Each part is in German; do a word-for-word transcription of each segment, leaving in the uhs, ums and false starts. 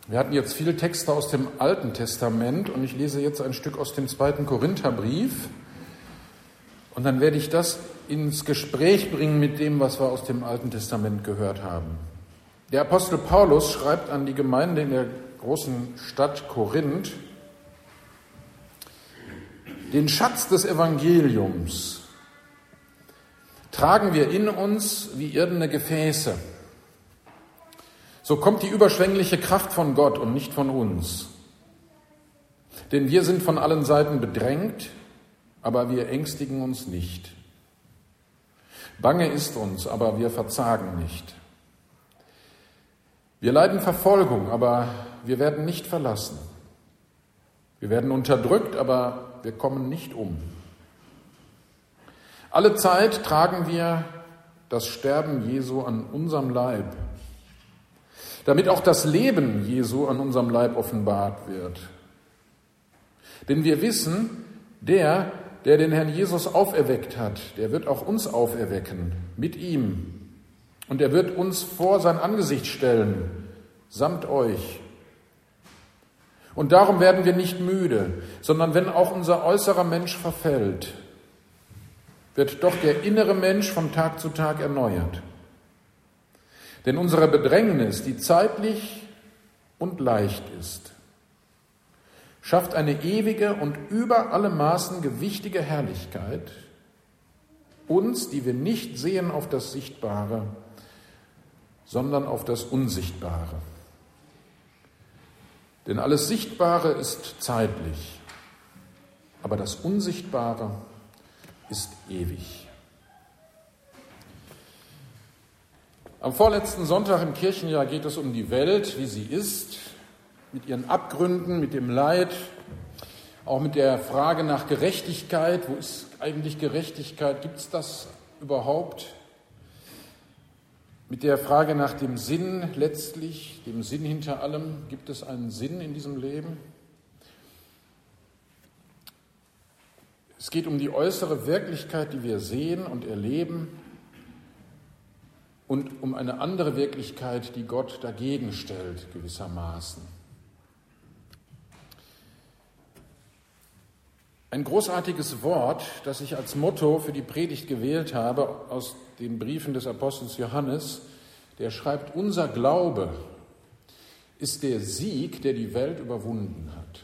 Wir hatten jetzt viele Texte aus dem Alten Testament und ich lese jetzt ein Stück aus dem zweiten Korintherbrief und dann werde ich das ins Gespräch bringen mit dem, was wir aus dem Alten Testament gehört haben. Der Apostel Paulus schreibt an die Gemeinde in der großen Stadt Korinth: Den Schatz des Evangeliums tragen wir in uns wie irdene Gefäße. So kommt die überschwängliche Kraft von Gott und nicht von uns. Denn wir sind von allen Seiten bedrängt, aber wir ängstigen uns nicht. Bange ist uns, aber wir verzagen nicht. Wir leiden Verfolgung, aber wir werden nicht verlassen. Wir werden unterdrückt, aber wir kommen nicht um. Alle Zeit tragen wir das Sterben Jesu an unserem Leib, damit auch das Leben Jesu an unserem Leib offenbart wird. Denn wir wissen, der, der den Herrn Jesus auferweckt hat, der wird auch uns auferwecken mit ihm. Und er wird uns vor sein Angesicht stellen, samt euch. Und darum werden wir nicht müde, sondern wenn auch unser äußerer Mensch verfällt, wird doch der innere Mensch von Tag zu Tag erneuert. Denn unsere Bedrängnis, die zeitlich und leicht ist, schafft eine ewige und über alle Maßen gewichtige Herrlichkeit, uns, die wir nicht sehen auf das Sichtbare, sondern auf das Unsichtbare. Denn alles Sichtbare ist zeitlich, aber das Unsichtbare ist ewig. Am vorletzten Sonntag im Kirchenjahr geht es um die Welt, wie sie ist, mit ihren Abgründen, mit dem Leid, auch mit der Frage nach Gerechtigkeit. Wo ist eigentlich Gerechtigkeit? Gibt es das überhaupt? Mit der Frage nach dem Sinn letztlich, dem Sinn hinter allem. Gibt es einen Sinn in diesem Leben? Es geht um die äußere Wirklichkeit, die wir sehen und erleben, und um eine andere Wirklichkeit, die Gott dagegen stellt, gewissermaßen. Ein großartiges Wort, das ich als Motto für die Predigt gewählt habe, aus den Briefen des Apostels Johannes, der schreibt: Unser Glaube ist der Sieg, der die Welt überwunden hat.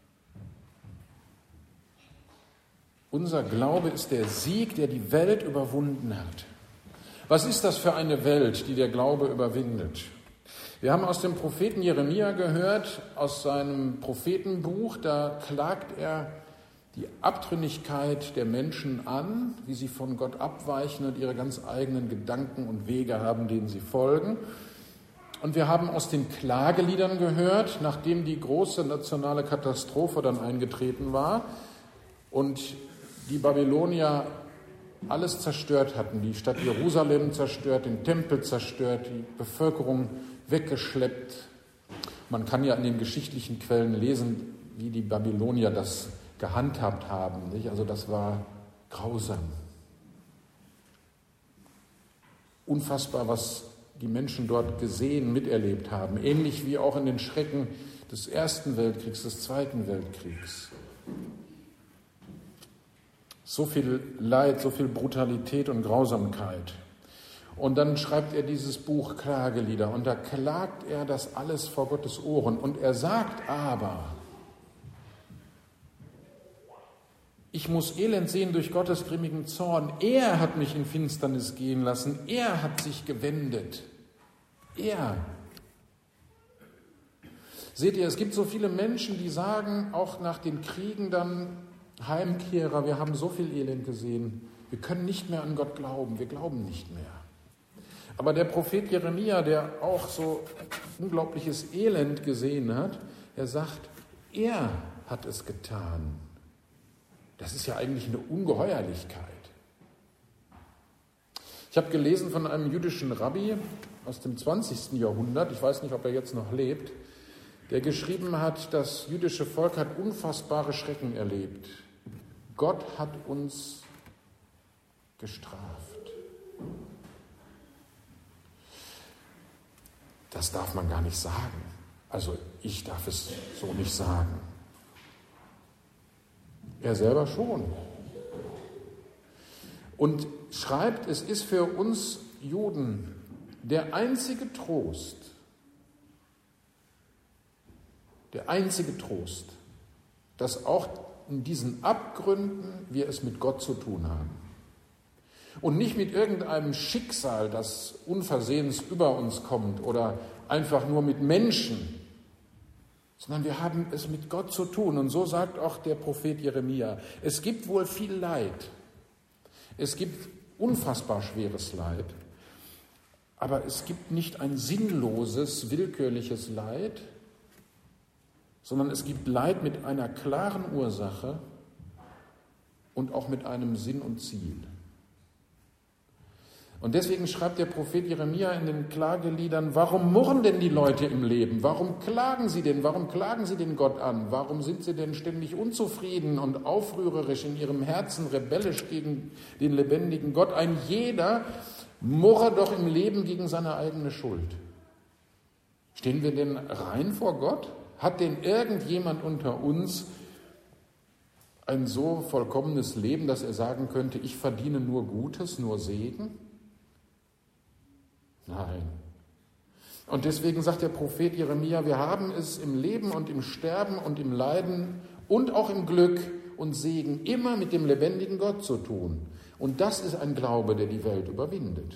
Unser Glaube ist der Sieg, der die Welt überwunden hat. Was ist das für eine Welt, die der Glaube überwindet? Wir haben aus dem Propheten Jeremia gehört, aus seinem Prophetenbuch, da klagt er die Abtrünnigkeit der Menschen an, wie sie von Gott abweichen und ihre ganz eigenen Gedanken und Wege haben, denen sie folgen. Und wir haben aus den Klageliedern gehört, nachdem die große nationale Katastrophe dann eingetreten war und die Babylonier alles zerstört hatten, die Stadt Jerusalem zerstört, den Tempel zerstört, die Bevölkerung weggeschleppt. Man kann ja in den geschichtlichen Quellen lesen, wie die Babylonier das gehandhabt haben, nicht? Also das war grausam. Unfassbar, was die Menschen dort gesehen, miterlebt haben. Ähnlich wie auch in den Schrecken des Ersten Weltkriegs, des Zweiten Weltkriegs. So viel Leid, so viel Brutalität und Grausamkeit. Und dann schreibt er dieses Buch Klagelieder und da klagt er das alles vor Gottes Ohren. Und er sagt aber, ich muss Elend sehen durch Gottes grimmigen Zorn. Er hat mich in Finsternis gehen lassen. Er hat sich gewendet. Er. Seht ihr, es gibt so viele Menschen, die sagen, auch nach den Kriegen dann, Heimkehrer, wir haben so viel Elend gesehen, wir können nicht mehr an Gott glauben, wir glauben nicht mehr. Aber der Prophet Jeremia, der auch so unglaubliches Elend gesehen hat, er sagt, er hat es getan. Das ist ja eigentlich eine Ungeheuerlichkeit. Ich habe gelesen von einem jüdischen Rabbi aus dem zwanzigsten Jahrhundert, ich weiß nicht, ob er jetzt noch lebt, der geschrieben hat, das jüdische Volk hat unfassbare Schrecken erlebt. Gott hat uns gestraft. Das darf man gar nicht sagen. Also ich darf es so nicht sagen. Er selber schon. Und schreibt, es ist für uns Juden der einzige Trost, der einzige Trost, dass auch in diesen Abgründen wir es mit Gott zu tun haben. Und nicht mit irgendeinem Schicksal, das unversehens über uns kommt oder einfach nur mit Menschen, sondern wir haben es mit Gott zu tun. Und so sagt auch der Prophet Jeremia, es gibt wohl viel Leid, es gibt unfassbar schweres Leid, aber es gibt nicht ein sinnloses, willkürliches Leid, sondern es gibt Leid mit einer klaren Ursache und auch mit einem Sinn und Ziel. Und deswegen schreibt der Prophet Jeremia in den Klageliedern, warum murren denn die Leute im Leben? Warum klagen sie denn? Warum klagen sie den Gott an? Warum sind sie denn ständig unzufrieden und aufrührerisch in ihrem Herzen, rebellisch gegen den lebendigen Gott? Ein jeder murre doch im Leben gegen seine eigene Schuld. Stehen wir denn rein vor Gott? Hat denn irgendjemand unter uns ein so vollkommenes Leben, dass er sagen könnte, ich verdiene nur Gutes, nur Segen? Nein. Und deswegen sagt der Prophet Jeremia, wir haben es im Leben und im Sterben und im Leiden und auch im Glück und Segen immer mit dem lebendigen Gott zu tun. Und das ist ein Glaube, der die Welt überwindet.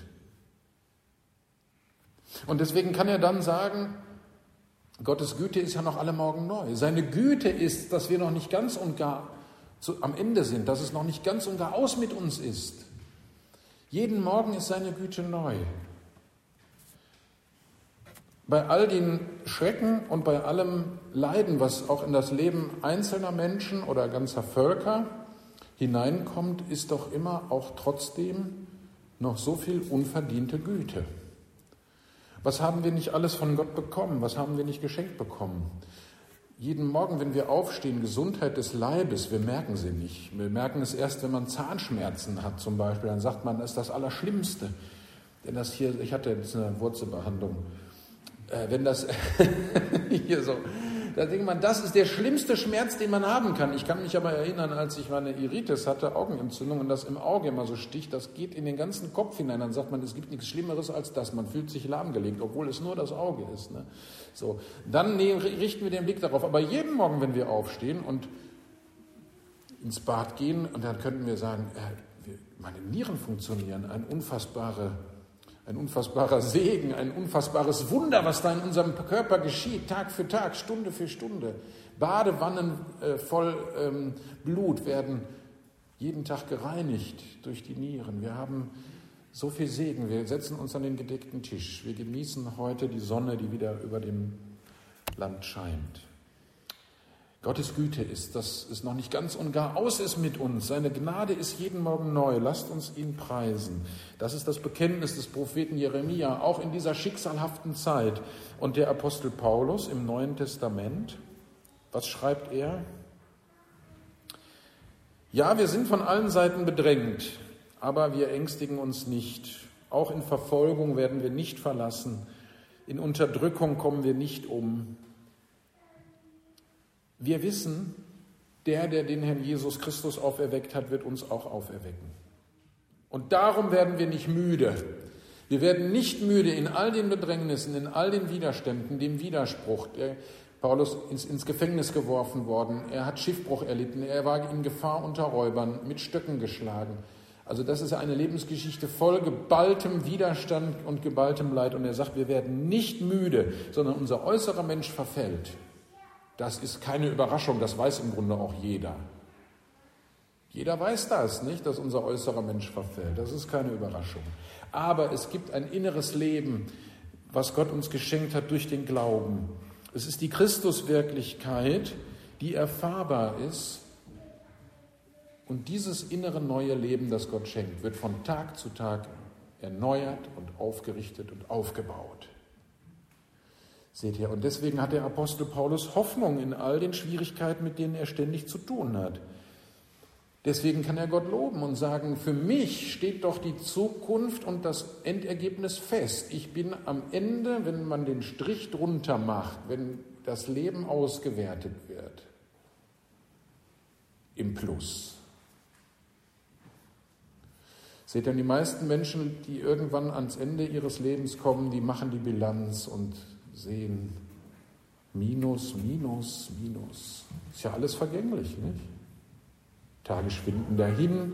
Und deswegen kann er dann sagen, Gottes Güte ist ja noch alle Morgen neu. Seine Güte ist, dass wir noch nicht ganz und gar zu, am Ende sind, dass es noch nicht ganz und gar aus mit uns ist. Jeden Morgen ist seine Güte neu. Bei all den Schrecken und bei allem Leiden, was auch in das Leben einzelner Menschen oder ganzer Völker hineinkommt, ist doch immer auch trotzdem noch so viel unverdiente Güte. Was haben wir nicht alles von Gott bekommen? Was haben wir nicht geschenkt bekommen? Jeden Morgen, wenn wir aufstehen, Gesundheit des Leibes, wir merken sie nicht. Wir merken es erst, wenn man Zahnschmerzen hat zum Beispiel. Dann sagt man, das ist das Allerschlimmste. Denn das hier, ich hatte jetzt eine Wurzelbehandlung. Äh, wenn das hier so, da denkt man, das ist der schlimmste Schmerz, den man haben kann. Ich kann mich aber erinnern, als ich meine Iritis hatte, Augenentzündung, und das im Auge immer so sticht, das geht in den ganzen Kopf hinein. Dann sagt man, es gibt nichts Schlimmeres als das. Man fühlt sich lahmgelegt, obwohl es nur das Auge ist. Ne? So, dann ne, richten wir den Blick darauf. Aber jeden Morgen, wenn wir aufstehen und ins Bad gehen, und dann könnten wir sagen, äh, meine Nieren funktionieren, ein unfassbare Ein unfassbarer Segen, ein unfassbares Wunder, was da in unserem Körper geschieht, Tag für Tag, Stunde für Stunde. Badewannen äh, voll ähm, Blut werden jeden Tag gereinigt durch die Nieren. Wir haben so viel Segen. Wir setzen uns an den gedeckten Tisch. Wir genießen heute die Sonne, die wieder über dem Land scheint. Gottes Güte ist, dass es noch nicht ganz und gar aus ist mit uns. Seine Gnade ist jeden Morgen neu. Lasst uns ihn preisen. Das ist das Bekenntnis des Propheten Jeremia, auch in dieser schicksalhaften Zeit. Und der Apostel Paulus im Neuen Testament, was schreibt er? Ja, wir sind von allen Seiten bedrängt, aber wir ängstigen uns nicht. Auch in Verfolgung werden wir nicht verlassen. In Unterdrückung kommen wir nicht um. Wir wissen, der, der den Herrn Jesus Christus auferweckt hat, wird uns auch auferwecken. Und darum werden wir nicht müde. Wir werden nicht müde in all den Bedrängnissen, in all den Widerständen, dem Widerspruch. Der Paulus ist ins Gefängnis geworfen worden, er hat Schiffbruch erlitten, er war in Gefahr unter Räubern, mit Stöcken geschlagen. Also das ist eine Lebensgeschichte voll geballtem Widerstand und geballtem Leid. Und er sagt, wir werden nicht müde, sondern unser äußerer Mensch verfällt. Das ist keine Überraschung, das weiß im Grunde auch jeder. Jeder weiß das, nicht, dass unser äußerer Mensch verfällt. Das ist keine Überraschung. Aber es gibt ein inneres Leben, was Gott uns geschenkt hat durch den Glauben. Es ist die Christuswirklichkeit, die erfahrbar ist. Und dieses innere neue Leben, das Gott schenkt, wird von Tag zu Tag erneuert und aufgerichtet und aufgebaut. Seht ihr, und deswegen hat der Apostel Paulus Hoffnung in all den Schwierigkeiten, mit denen er ständig zu tun hat. Deswegen kann er Gott loben und sagen, für mich steht doch die Zukunft und das Endergebnis fest. Ich bin am Ende, wenn man den Strich drunter macht, wenn das Leben ausgewertet wird, im Plus. Seht ihr, die meisten Menschen, die irgendwann ans Ende ihres Lebens kommen, die machen die Bilanz und sehen Minus, Minus, Minus. Ist ja alles vergänglich, nicht? Tage schwinden dahin,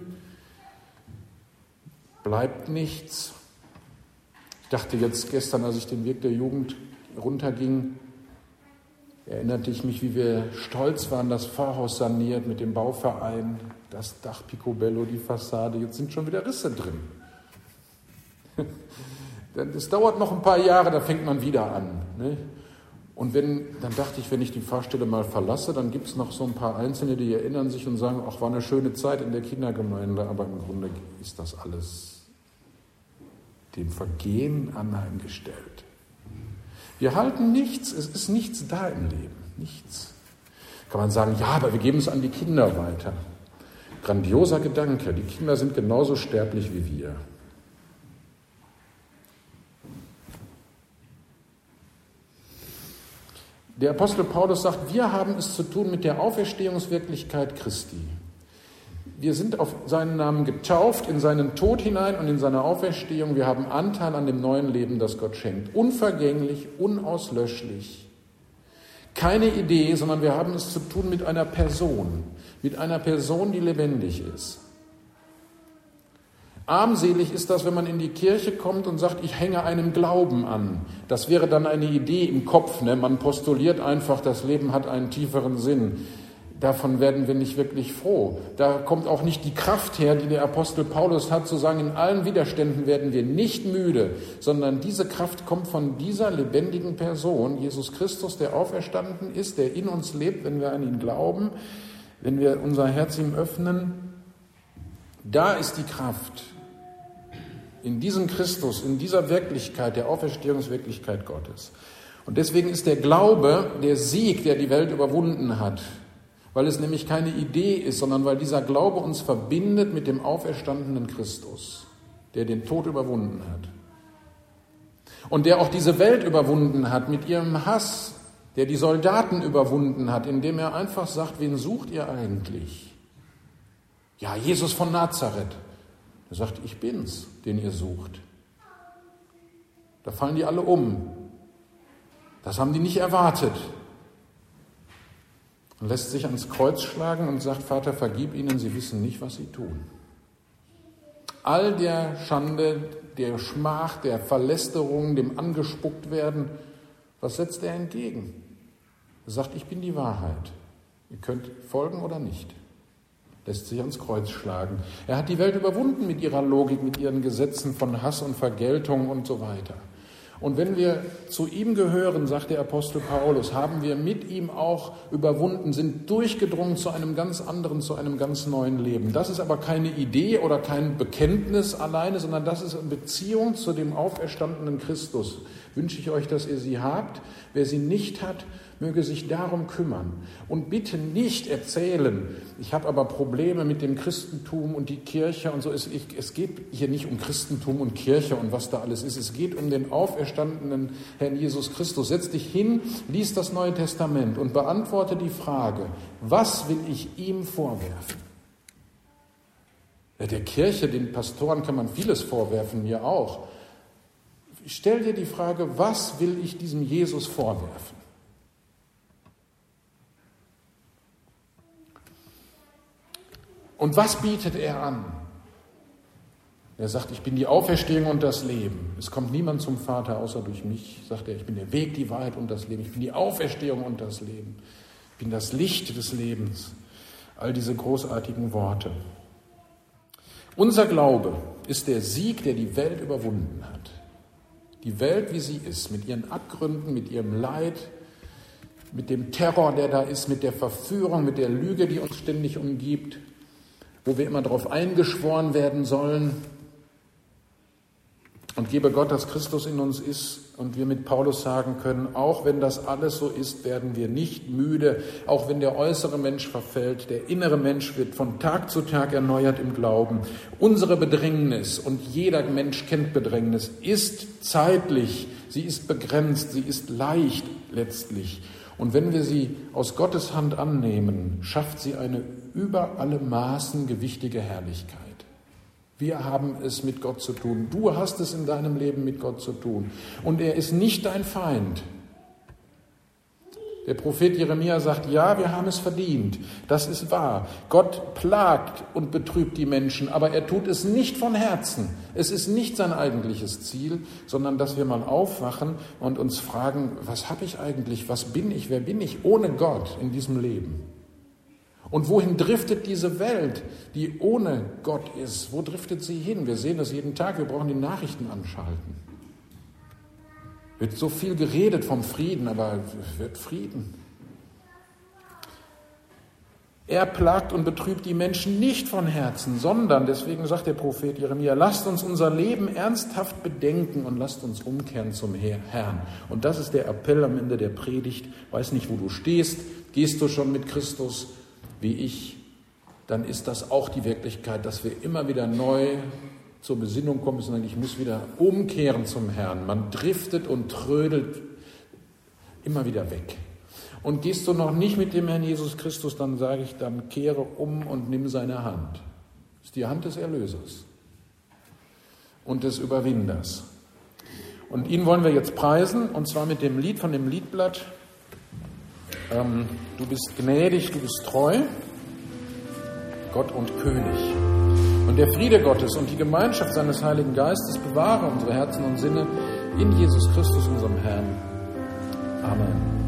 bleibt nichts. Ich dachte jetzt gestern, als ich den Weg der Jugend runterging, erinnerte ich mich, wie wir stolz waren, das Pfarrhaus saniert mit dem Bauverein, das Dach Picobello, die Fassade. Jetzt sind schon wieder Risse drin. Es dauert noch ein paar Jahre, da fängt man wieder an. Ne? Und wenn, dann dachte ich, wenn ich die Pfarrstelle mal verlasse, dann gibt es noch so ein paar Einzelne, die erinnern sich und sagen, ach, war eine schöne Zeit in der Kindergemeinde, aber im Grunde ist das alles dem Vergehen anheimgestellt. Wir halten nichts, es ist nichts da im Leben, nichts. Kann man sagen, ja, aber wir geben es an die Kinder weiter. Grandioser Gedanke, die Kinder sind genauso sterblich wie wir. Der Apostel Paulus sagt, wir haben es zu tun mit der Auferstehungswirklichkeit Christi. Wir sind auf seinen Namen getauft, in seinen Tod hinein und in seine Auferstehung. Wir haben Anteil an dem neuen Leben, das Gott schenkt. Unvergänglich, unauslöschlich. Keine Idee, sondern wir haben es zu tun mit einer Person. Mit einer Person, die lebendig ist. Armselig ist das, wenn man in die Kirche kommt und sagt, ich hänge einem Glauben an. Das wäre dann eine Idee im Kopf. Ne? Man postuliert einfach, das Leben hat einen tieferen Sinn. Davon werden wir nicht wirklich froh. Da kommt auch nicht die Kraft her, die der Apostel Paulus hat, zu sagen, in allen Widerständen werden wir nicht müde, sondern diese Kraft kommt von dieser lebendigen Person, Jesus Christus, der auferstanden ist, der in uns lebt, wenn wir an ihn glauben, wenn wir unser Herz ihm öffnen. Da ist die Kraft. In diesem Christus, in dieser Wirklichkeit, der Auferstehungswirklichkeit Gottes. Und deswegen ist der Glaube der Sieg, der die Welt überwunden hat, weil es nämlich keine Idee ist, sondern weil dieser Glaube uns verbindet mit dem auferstandenen Christus, der den Tod überwunden hat. Und der auch diese Welt überwunden hat mit ihrem Hass, der die Soldaten überwunden hat, indem er einfach sagt, wen sucht ihr eigentlich? Ja, Jesus von Nazareth. Er sagt, ich bin's, den ihr sucht. Da fallen die alle um. Das haben die nicht erwartet. Und lässt sich ans Kreuz schlagen und sagt, Vater, vergib ihnen, sie wissen nicht, was sie tun. All der Schande, der Schmach, der Verlästerung, dem angespuckt werden, was setzt er entgegen? Er sagt, ich bin die Wahrheit. Ihr könnt folgen oder nicht. Lässt sich ans Kreuz schlagen. Er hat die Welt überwunden mit ihrer Logik, mit ihren Gesetzen von Hass und Vergeltung und so weiter. Und wenn wir zu ihm gehören, sagt der Apostel Paulus, haben wir mit ihm auch überwunden, sind durchgedrungen zu einem ganz anderen, zu einem ganz neuen Leben. Das ist aber keine Idee oder kein Bekenntnis alleine, sondern das ist eine Beziehung zu dem auferstandenen Christus. Wünsche ich euch, dass ihr sie habt. Wer sie nicht hat, möge sich darum kümmern. Und bitte nicht erzählen, ich habe aber Probleme mit dem Christentum und die Kirche und so. Es, ich, es geht hier nicht um Christentum und Kirche und was da alles ist. Es geht um den auferstandenen Herrn Jesus Christus. Setz dich hin, lies das Neue Testament und beantworte die Frage, was will ich ihm vorwerfen? Ja, der Kirche, den Pastoren kann man vieles vorwerfen, mir auch. Stell dir die Frage, was will ich diesem Jesus vorwerfen? Und was bietet er an? Er sagt, ich bin die Auferstehung und das Leben. Es kommt niemand zum Vater außer durch mich, sagt er. Ich bin der Weg, die Wahrheit und das Leben. Ich bin die Auferstehung und das Leben. Ich bin das Licht des Lebens. All diese großartigen Worte. Unser Glaube ist der Sieg, der die Welt überwunden hat. Die Welt, wie sie ist, mit ihren Abgründen, mit ihrem Leid, mit dem Terror, der da ist, mit der Verführung, mit der Lüge, die uns ständig umgibt, wo wir immer darauf eingeschworen werden sollen. Und gebe Gott, dass Christus in uns ist und wir mit Paulus sagen können, auch wenn das alles so ist, werden wir nicht müde, auch wenn der äußere Mensch verfällt, der innere Mensch wird von Tag zu Tag erneuert im Glauben. Unsere Bedrängnis, und jeder Mensch kennt Bedrängnis, ist zeitlich, sie ist begrenzt, sie ist leicht letztlich. Und wenn wir sie aus Gottes Hand annehmen, schafft sie eine über alle Maßen gewichtige Herrlichkeit. Wir haben es mit Gott zu tun. Du hast es in deinem Leben mit Gott zu tun. Und er ist nicht dein Feind. Der Prophet Jeremia sagt, ja, wir haben es verdient. Das ist wahr. Gott plagt und betrübt die Menschen, aber er tut es nicht von Herzen. Es ist nicht sein eigentliches Ziel, sondern dass wir mal aufwachen und uns fragen, was habe ich eigentlich, was bin ich, wer bin ich ohne Gott in diesem Leben? Und wohin driftet diese Welt, die ohne Gott ist? Wo driftet sie hin? Wir sehen das jeden Tag, wir brauchen die Nachrichten anschalten. Wird so viel geredet vom Frieden, aber es wird Frieden. Er plagt und betrübt die Menschen nicht von Herzen, sondern, deswegen sagt der Prophet Jeremia, lasst uns unser Leben ernsthaft bedenken und lasst uns umkehren zum Herrn. Und das ist der Appell am Ende der Predigt. Weiß nicht, wo du stehst. Gehst du schon mit Christus wie ich, dann ist das auch die Wirklichkeit, dass wir immer wieder neu zur Besinnung kommen, sondern ich muss wieder umkehren zum Herrn. Man driftet und trödelt immer wieder weg. Und gehst du noch nicht mit dem Herrn Jesus Christus, dann sage ich, dann kehre um und nimm seine Hand. Das ist die Hand des Erlösers und des Überwinders. Und ihn wollen wir jetzt preisen, und zwar mit dem Lied von dem Liedblatt. Ähm, du bist gnädig, du bist treu, Gott und König. Und der Friede Gottes und die Gemeinschaft seines Heiligen Geistes bewahre unsere Herzen und Sinne in Jesus Christus, unserem Herrn. Amen.